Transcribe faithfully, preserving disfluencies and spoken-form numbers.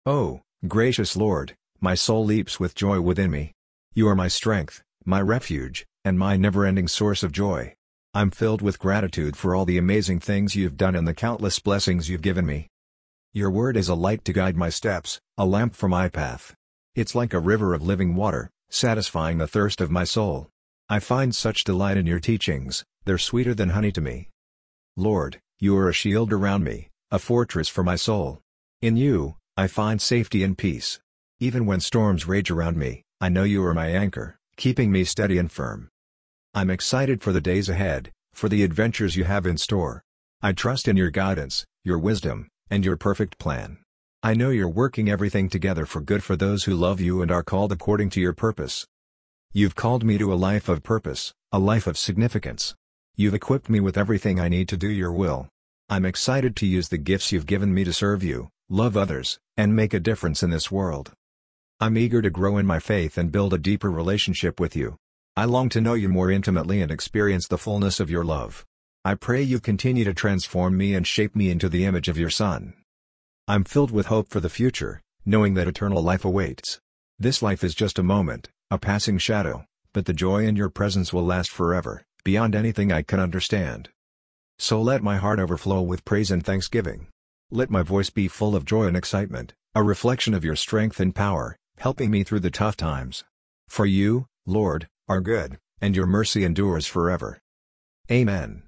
Oh, gracious Lord, my soul leaps with joy within me. You are my strength, my refuge, and my never-ending source of joy. I'm filled with gratitude for all the amazing things you've done and the countless blessings you've given me. Your word is a light to guide my steps, a lamp for my path. It's like a river of living water, satisfying the thirst of my soul. I find such delight in your teachings, they're sweeter than honey to me. Lord, you are a shield around me, a fortress for my soul. In you, I find safety and peace. Even when storms rage around me, I know you are my anchor, keeping me steady and firm. I'm excited for the days ahead, for the adventures you have in store. I trust in your guidance, your wisdom, and your perfect plan. I know you're working everything together for good for those who love you and are called according to your purpose. You've called me to a life of purpose, a life of significance. You've equipped me with everything I need to do your will. I'm excited to use the gifts you've given me to serve you, love others, and make a difference in this world. I'm eager to grow in my faith and build a deeper relationship with you. I long to know you more intimately and experience the fullness of your love. I pray you continue to transform me and shape me into the image of your Son. I'm filled with hope for the future, knowing that eternal life awaits. This life is just a moment, a passing shadow, but the joy in your presence will last forever, beyond anything I can understand. So let my heart overflow with praise and thanksgiving. Let my voice be full of joy and excitement, a reflection of your strength and power, helping me through the tough times. For you, Lord, are good, and your mercy endures forever. Amen.